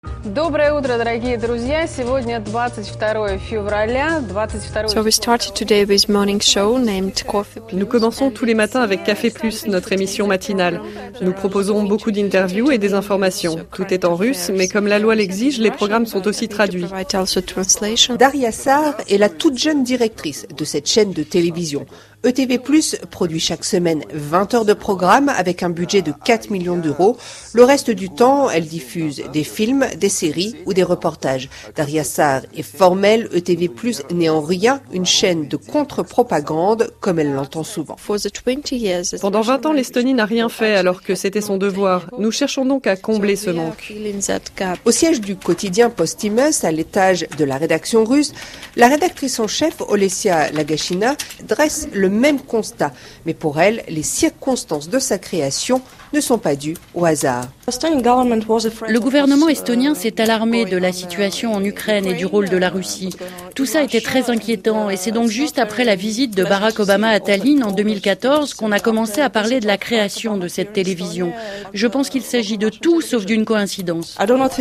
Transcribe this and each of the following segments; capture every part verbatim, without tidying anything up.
Доброе утро, дорогие друзья. Сегодня двадцать второе февраля. двадцать второе So we started today with morning show named Coffee. Nous commençons tous les matins avec Café Plus, notre émission matinale. Nous proposons beaucoup d'interviews et des informations. Tout est en russe, mais comme la loi l'exige, les programmes sont aussi traduits. Daria Sar est la toute jeune directrice de cette chaîne de télévision. E T V Plus produit chaque semaine vingt heures de programme avec un budget de quatre millions d'euros. Le reste du temps, elle diffuse des films, des séries ou des reportages. Daria Sar est formelle, E T V Plus n'est en rien une chaîne de contre-propagande comme elle l'entend souvent. Pendant vingt ans, l'Estonie n'a rien fait alors que c'était son devoir. Nous cherchons donc à combler ce manque. Au siège du quotidien Postimus, à l'étage de la rédaction russe, la rédactrice en chef, Olesia Lagashina, dresse le même constat. Mais pour elle, les circonstances de sa création ne sont pas dues au hasard. Le gouvernement estonien s'est alarmé de la situation en Ukraine et du rôle de la Russie. Tout ça était très inquiétant et c'est donc juste après la visite de Barack Obama à Tallinn en deux mille quatorze qu'on a commencé à parler de la création de cette télévision. Je pense qu'il s'agit de tout sauf d'une coïncidence.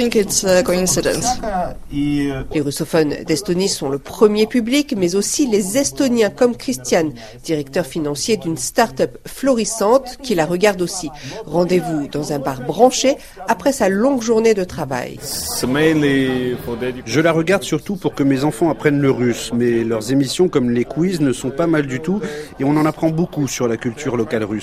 Les russophones d'Estonie sont le premier public, mais aussi les Estoniens comme Christian, directeur financier d'une start-up florissante qui la regarde aussi. Rendez-vous dans un bar branché après sa longue journée de travail. Je la regarde surtout pour que mes enfants apprennent le russe, mais leurs émissions comme les quiz ne sont pas mal du tout et on en apprend beaucoup sur la culture locale russe.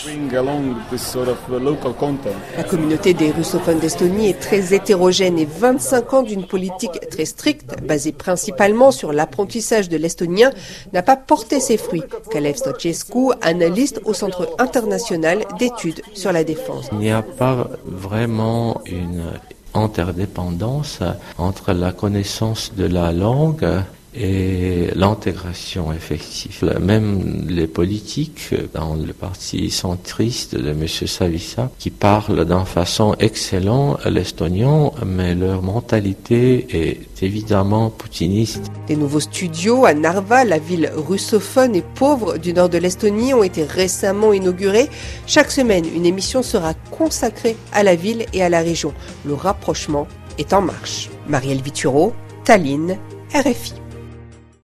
La communauté des russophones d'Estonie est très hétérogène et vingt-cinq ans d'une politique très stricte, basée principalement sur l'apprentissage de l'estonien, n'a pas porté ses fruits. Kalev Stocescu, analyste au Centre international d'études sur la défense. Il n'y a pas vraiment une interdépendance entre la connaissance de la langue et l'intégration effective. Même les politiques dans le parti centriste de M. Savisaar qui parlent d'une façon excellente l'estonien, mais leur mentalité est évidemment poutiniste. Des nouveaux studios à Narva, la ville russophone et pauvre du nord de l'Estonie, ont été récemment inaugurés. Chaque semaine, une émission sera consacrée à la ville et à la région. Le rapprochement est en marche. Marielle Vituro, Tallinn, R F I.